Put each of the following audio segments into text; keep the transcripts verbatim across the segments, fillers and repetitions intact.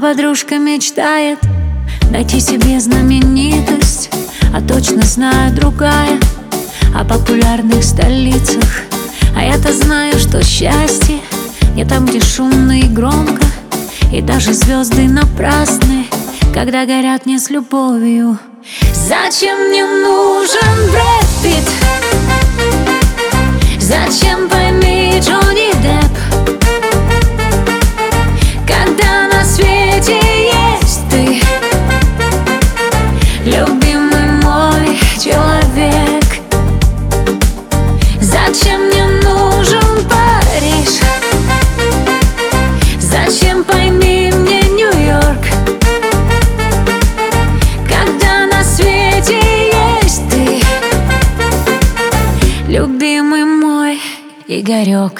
подружка мечтает найти себе знаменитость, а точно знаю другая о популярных столицах. А я-то знаю, что счастье не там, где шумно и громко, и даже звезды напрасны, когда горят не с любовью. Зачем мне нужен Брэд Питт? Зачем, пойми, Джонни Депп, когда на свете есть ты, любимый мой человек? Зачем мне нужен Париж? Зачем, пойми, мне Нью-Йорк, когда на свете есть ты, любимый мой Игорек?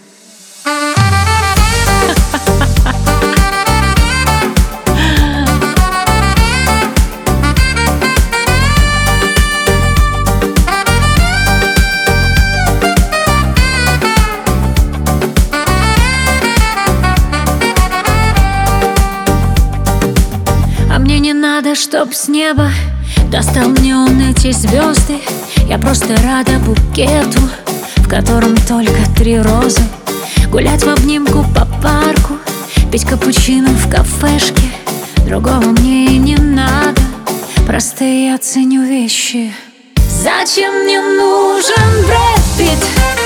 А мне не надо, чтоб с неба достал мне он эти звезды. Я просто рада букету, в котором только три розы. Гулять в обнимку по парку, пить капучино в кафешке. Другого мне и не надо, простые я ценю вещи. Зачем мне нужен Брэд Питт?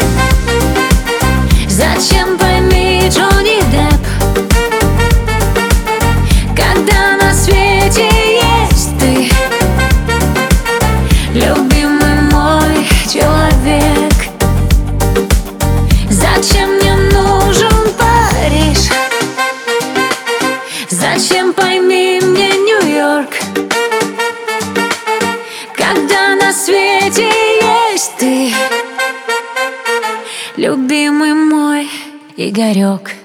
Зачем, пойми, Джонни Депп, когда на свете есть ты, любимый мой человек? Зачем мне нужен Париж? Зачем, пойми, мне Нью-Йорк, когда на свете есть ты, любимый мой Игорек?